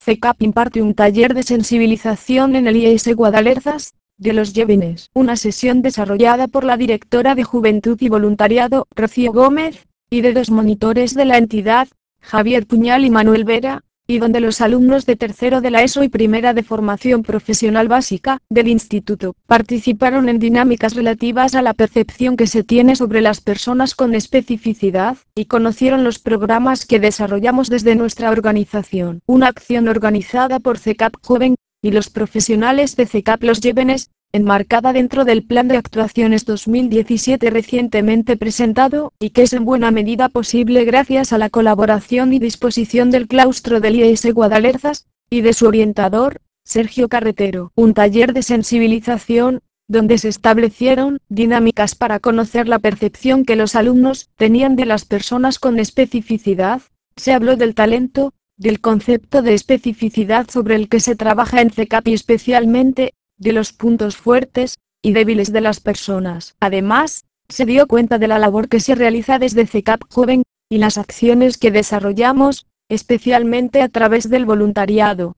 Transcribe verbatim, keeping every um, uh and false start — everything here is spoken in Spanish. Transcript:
C E C A P imparte un taller de sensibilización en el I E S Guadalezas, de los jóvenes. Una sesión desarrollada por la directora de Juventud y Voluntariado, Rocío Gómez, y de dos monitores de la entidad, Javier Puñal y Manuel Vera, y donde los alumnos de tercero de la ESO y primera de formación profesional básica, del instituto, participaron en dinámicas relativas a la percepción que se tiene sobre las personas con especificidad, y conocieron los programas que desarrollamos desde nuestra organización. Una acción organizada por C E C A P Joven, y los profesionales de C E C A P Los Jóvenes, enmarcada dentro del Plan de Actuaciones dos mil diecisiete recientemente presentado, y que es en buena medida posible gracias a la colaboración y disposición del claustro del I E S Guadalezas, y de su orientador, Sergio Carretero. Un taller de sensibilización, donde se establecieron dinámicas para conocer la percepción que los alumnos tenían de las personas con especificidad. Se habló del talento, del concepto de especificidad sobre el que se trabaja en C E C A P y especialmente, de los puntos fuertes y débiles de las personas. Además, se dio cuenta de la labor que se realiza desde C E C A P Joven, y las acciones que desarrollamos, especialmente a través del voluntariado.